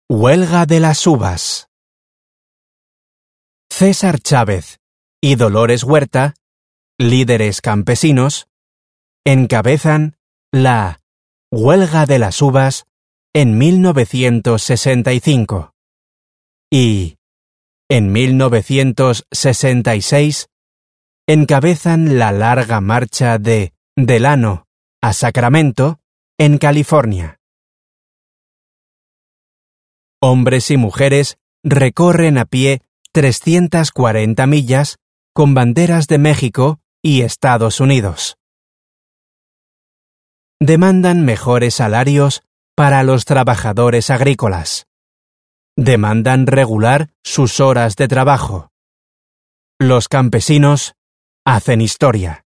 Huelga de las uvas. César Chávez y Dolores Huerta, líderes campesinos, encabezan la Huelga de las uvas en 1965 y, en 1966, encabezan la larga marcha de Delano a Sacramento, en California. Hombres y mujeres recorren a pie 340 millas con banderas de México y Estados Unidos. Demandan mejores salarios para los trabajadores agrícolas. Demandan regular sus horas de trabajo. Los campesinos hacen historia.